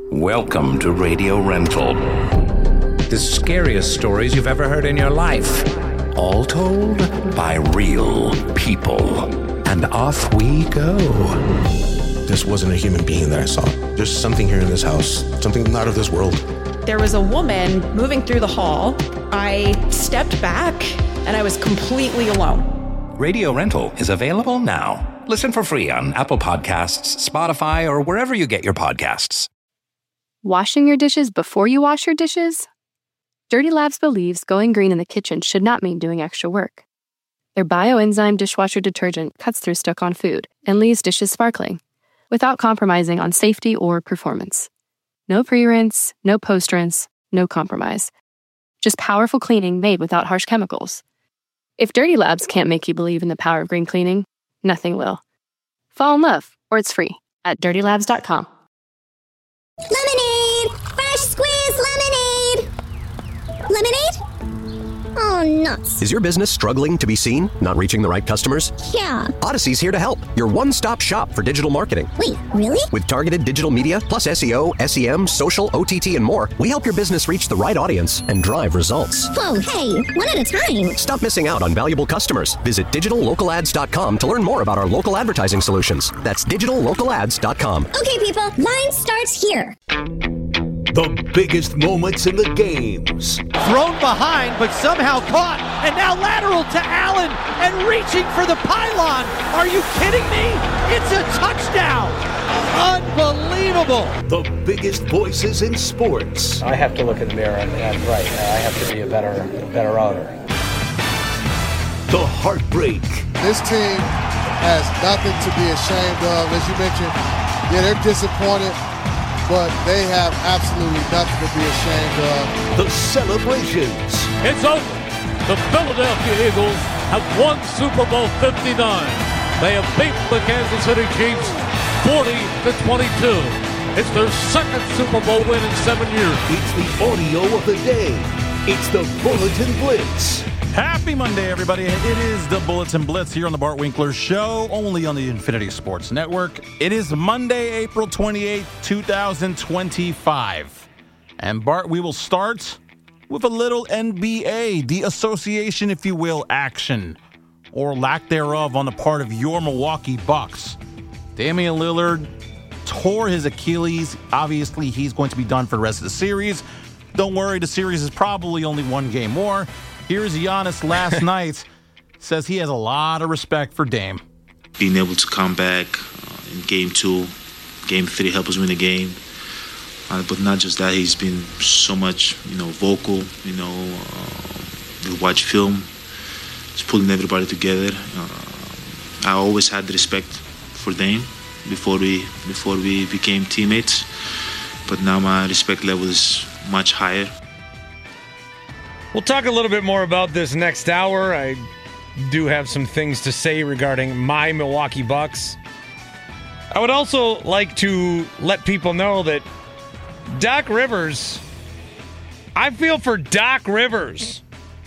Welcome to Radio Rental. The scariest stories you've ever heard in your life. All told by real people. And off we go. This wasn't a human being that I saw. There's something here in this house, something not of this world. There was a woman moving through the hall. I stepped back and I was completely alone. Radio Rental is available now. Listen for free on Apple Podcasts, Spotify, or wherever you get your podcasts. Washing your dishes before you wash your dishes? Dirty Labs believes going green in the kitchen should not mean doing extra work. Their bioenzyme dishwasher detergent cuts through stuck-on food and leaves dishes sparkling, without compromising on safety or performance. No pre-rinse, no post-rinse, no compromise. Just powerful cleaning made without harsh chemicals. If Dirty Labs can't make you believe in the power of green cleaning, nothing will. Fall in love, or it's free, at dirtylabs.com. Lemonade! Fresh squeezed lemonade! Lemonade? Oh, nuts. Is your business struggling to be seen? Not reaching the right customers? Yeah. Odyssey's here to help. Your one-stop shop for digital marketing. Wait, really? With targeted digital media, plus SEO, SEM, social, OTT, and more, we help your business reach the right audience and drive results. Whoa, hey, one at a time. Stop missing out on valuable customers. Visit digitallocalads.com to learn more about our local advertising solutions. That's digitallocalads.com. Okay, people, line starts here. The biggest moments in the games. Thrown behind, but somehow caught. And now lateral to Allen and reaching for the pylon. Are you kidding me? It's a touchdown. Unbelievable. The biggest voices in sports. I have to look in the mirror and right. I have to be a better owner. The heartbreak. This team has nothing to be ashamed of. As you mentioned, yeah, they're disappointed, but they have absolutely nothing to be ashamed of. The celebrations. It's over. The Philadelphia Eagles have won Super Bowl 59. They have beat the Kansas City Chiefs 40-22. It's their second Super Bowl win in 7 years. It's the audio of the day. It's the Bulletin Blitz. Happy Monday, everybody. It is the Bulletin Blitz here on the Bart Winkler Show, only on the Infinity Sports Network. It is Monday, April 28, 2025. And Bart, we will start with a little NBA, the association, if you will, action, or lack thereof on the part of your Milwaukee Bucks. Damian Lillard tore his Achilles. Obviously, he's going to be done for the rest of the series. Don't worry, the series is probably only one game more. Here's Giannis last night, says he has a lot of respect for Dame. Being able to come back in Game 2, Game 3 help us win the game. But not just that, he's been so much, vocal, we watch film. He's pulling everybody together. I always had the respect for Dame before we became teammates. But now my respect level is much higher. We'll talk a little bit more about this next hour. I do have some things to say regarding my Milwaukee Bucks. I would also like to let people know that Doc Rivers, I feel for Doc Rivers.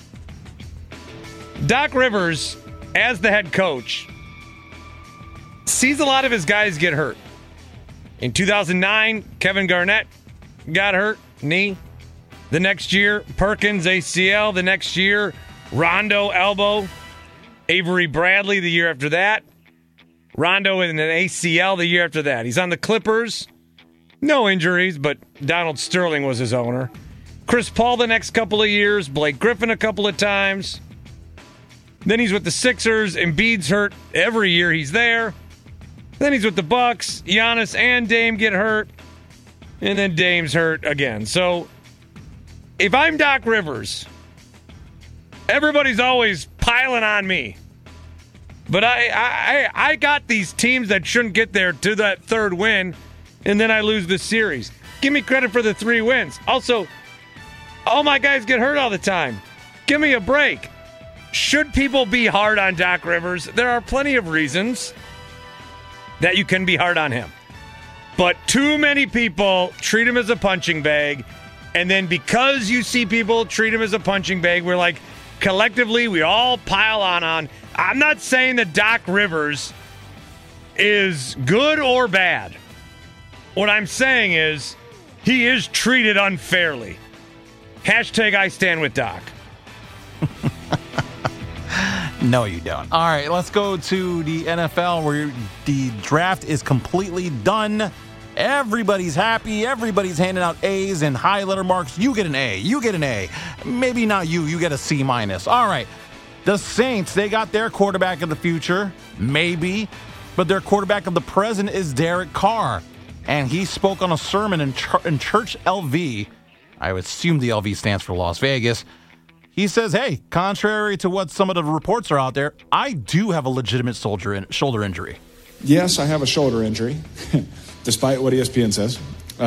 Doc Rivers, as the head coach, sees a lot of his guys get hurt. In 2009, Kevin Garnett got hurt, knee. The next year, Perkins, ACL. The next year, Rondo, elbow. Avery Bradley the year after that. Rondo in an ACL the year after that. He's on the Clippers. No injuries, but Donald Sterling was his owner. Chris Paul the next couple of years. Blake Griffin a couple of times. Then he's with the Sixers. Embiid's hurt every year he's there. Then he's with the Bucks. Giannis and Dame get hurt. And then Dame's hurt again. So if I'm Doc Rivers, everybody's always piling on me. But I got these teams that shouldn't get there to that third win, and then I lose the series. Give me credit for the 3 wins. Also, all my guys get hurt all the time. Give me a break. Should people be hard on Doc Rivers? There are plenty of reasons that you can be hard on him. But too many people treat him as a punching bag. And then because you see people treat him as a punching bag, we're like, collectively, we all pile on. I'm not saying that Doc Rivers is good or bad. What I'm saying is he is treated unfairly. Hashtag I stand with Doc. No, you don't. All right, let's go to the NFL where the draft is completely done. Everybody's happy. Everybody's handing out A's and high letter marks. You get an A. You get an A. Maybe not you. You get a C minus. All right. The Saints, they got their quarterback of the future. Maybe. But their quarterback of the present is Derek Carr. And he spoke on a sermon in Church LV. I would assume the LV stands for Las Vegas. He says, hey, contrary to what some of the reports are out there, I do have a legitimate shoulder injury. Yes, I have a shoulder injury, despite what ESPN says,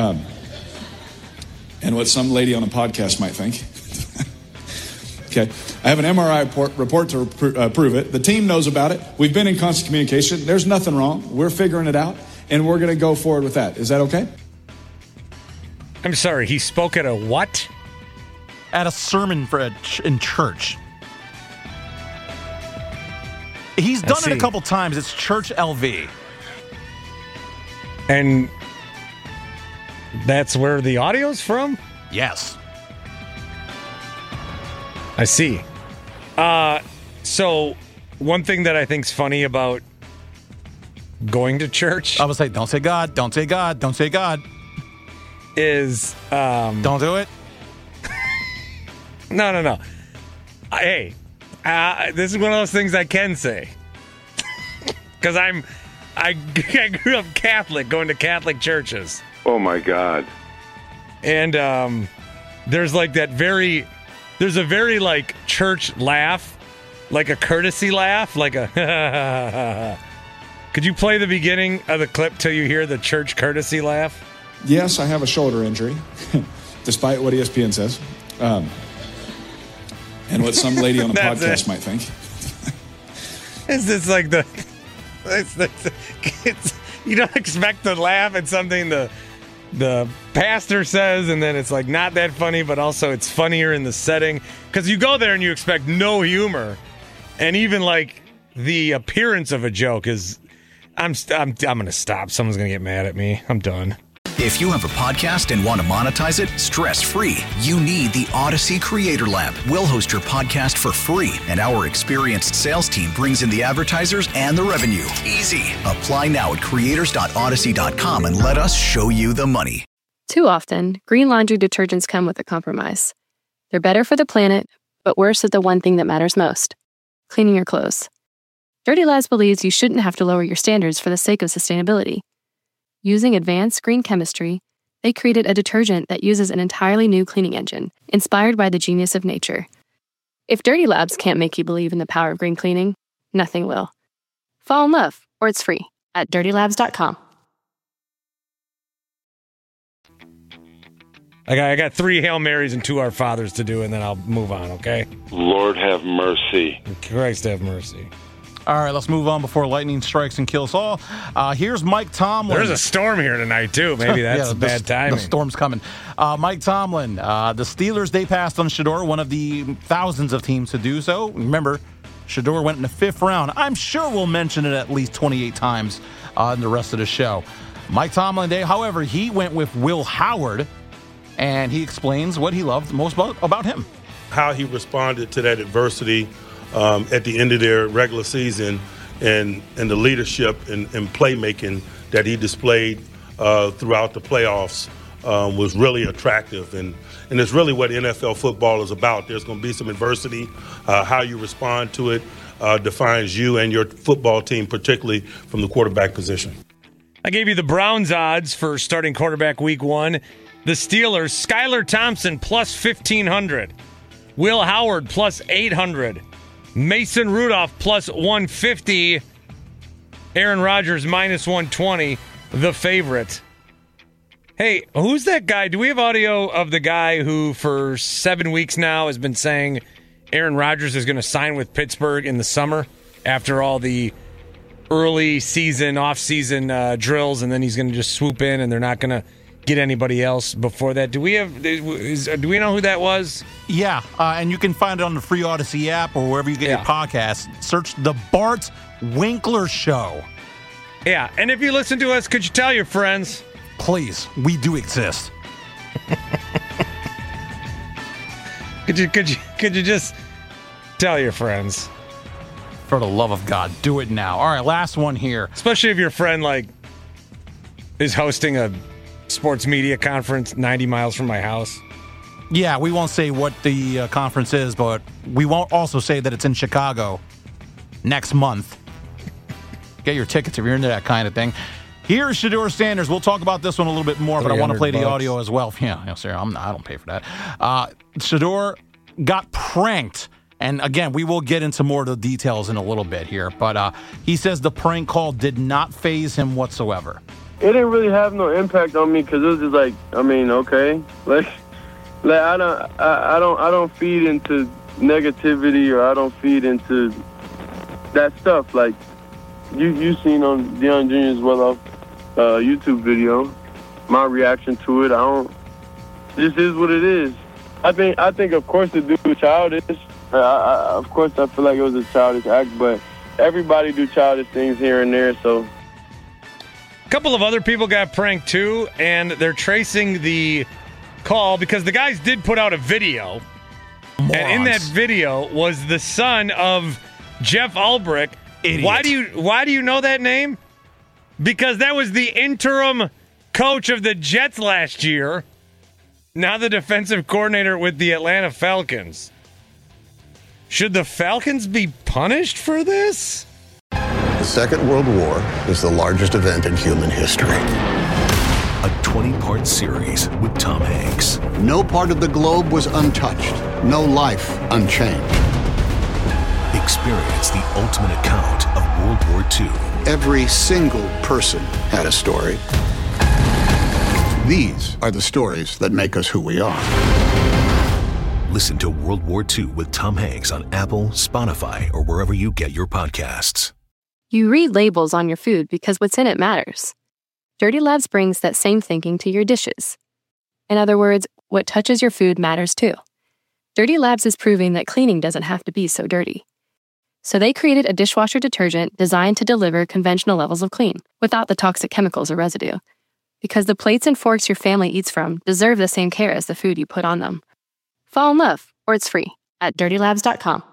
and what some lady on a podcast might think. Okay, I have an MRI report to prove it. The team knows about it. We've been in constant communication. There's nothing wrong. We're figuring it out, and we're going to go forward with that. Is that okay? I'm sorry, he spoke at a what? At a sermon in church. He's done it a couple times. It's Church LV. And that's where the audio's from? Yes. I see. So one thing that I think's funny about going to church... I would say, don't say God, don't say God, don't say God. ...is... don't do it. No. Hey, this is one of those things I can say. Because I grew up Catholic, going to Catholic churches. Oh, my God. And there's like there's a very like church laugh, like a courtesy laugh, like a... Could you play the beginning of the clip till you hear the church courtesy laugh? Yes, I have a shoulder injury, despite what ESPN says. And what some lady on a podcast might think. It's like you don't expect to laugh at something the pastor says, and then it's like not that funny, but also it's funnier in the setting. Because you go there and you expect no humor, and even like the appearance of a joke is. I'm gonna stop. Someone's gonna get mad at me. I'm done. If you have a podcast and want to monetize it stress-free, you need the Odyssey Creator Lab. We'll host your podcast for free, and our experienced sales team brings in the advertisers and the revenue. Easy. Apply now at creators.odyssey.com and let us show you the money. Too often, green laundry detergents come with a compromise. They're better for the planet, but worse at the one thing that matters most: cleaning your clothes. Dirty Labs believes you shouldn't have to lower your standards for the sake of sustainability. Using advanced green chemistry, they created a detergent that uses an entirely new cleaning engine, inspired by the genius of nature. If Dirty Labs can't make you believe in the power of green cleaning, nothing will. Fall in love, or it's free, at dirtylabs.com. I got 3 Hail Marys and 2 Our Fathers to do, and then I'll move on, okay? Lord have mercy. Christ have mercy. All right, let's move on before lightning strikes and kills all. Here's Mike Tomlin. There's a storm here tonight, too. Maybe that's bad timing. The storm's coming. Mike Tomlin, the Steelers, they passed on Shedeur, one of the thousands of teams to do so. Remember, Shedeur went in the 5th round. I'm sure we'll mention it at least 28 times in the rest of the show. Mike Tomlin, however, he went with Will Howard, and he explains what he loved most about him. How he responded to that adversity at the end of their regular season, and the leadership and playmaking that he displayed throughout the playoffs was really attractive. And it's really what NFL football is about. There's going to be some adversity. How you respond to it defines you and your football team, particularly from the quarterback position. I gave you the Browns odds for starting quarterback week 1. The Steelers, Skylar Thompson plus 1,500. Will Howard plus 800. Mason Rudolph plus 150. Aaron Rodgers minus 120. The favorite. Hey, who's that guy? Do we have audio of the guy who for 7 weeks now has been saying Aaron Rodgers is going to sign with Pittsburgh in the summer after all the early season, off-season drills, and then he's going to just swoop in and they're not going to get anybody else before that? Do we know who that was? Yeah, and you can find it on the free Odyssey app or wherever you get your podcasts. Search The Bart Winkler Show. Yeah, and if you listen to us, could you tell your friends? Please, we do exist. Could you just tell your friends? For the love of God, do it now. All right, last one here. Especially if your friend is hosting a sports media conference 90 miles from my house. Yeah, we won't say what the conference is, but we won't also say that it's in Chicago next month. Get your tickets if you're into that kind of thing. Here's Shedeur Sanders. We'll talk about this one a little bit more, but I want to play the audio as well. Yeah, sir, I don't pay for that. Shedeur got pranked. And again, we will get into more of the details in a little bit here. But he says the prank call did not faze him whatsoever. It didn't really have no impact on me because it was just like, okay. I don't feed into negativity or I don't feed into that stuff. Like you seen on Deion Jr.'s well-off YouTube video, my reaction to it. This is what it is. I think of course the dude was childish. Of course I feel like it was a childish act, but everybody do childish things here and there, so. A couple of other people got pranked too, and they're tracing the call because the guys did put out a video. Morons. And in that video was the son of Jeff Ulbrich. Idiot. Why do you know that name? Because that was the interim coach of the Jets last year. Now the defensive coordinator with the Atlanta Falcons. Should the Falcons be punished for this? The Second World War is the largest event in human history. A 20-part series with Tom Hanks. No part of the globe was untouched. No life unchanged. Experience the ultimate account of World War II. Every single person had a story. These are the stories that make us who we are. Listen to World War II with Tom Hanks on Apple, Spotify, or wherever you get your podcasts. You read labels on your food because what's in it matters. Dirty Labs brings that same thinking to your dishes. In other words, what touches your food matters too. Dirty Labs is proving that cleaning doesn't have to be so dirty. So they created a dishwasher detergent designed to deliver conventional levels of clean without the toxic chemicals or residue. Because the plates and forks your family eats from deserve the same care as the food you put on them. Fall in love, or it's free at dirtylabs.com.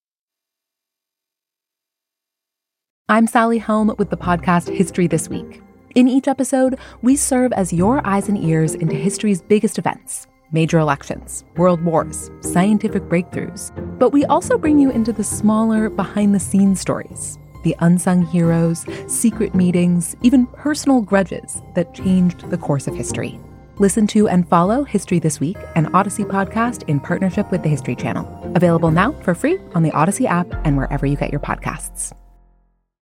I'm Sally Helm with the podcast History This Week. In each episode, we serve as your eyes and ears into history's biggest events. Major elections, world wars, scientific breakthroughs. But we also bring you into the smaller, behind-the-scenes stories, the unsung heroes, secret meetings, even personal grudges that changed the course of history. Listen to and follow History This Week, an Odyssey podcast in partnership with the History Channel. Available now for free on the Odyssey app and wherever you get your podcasts.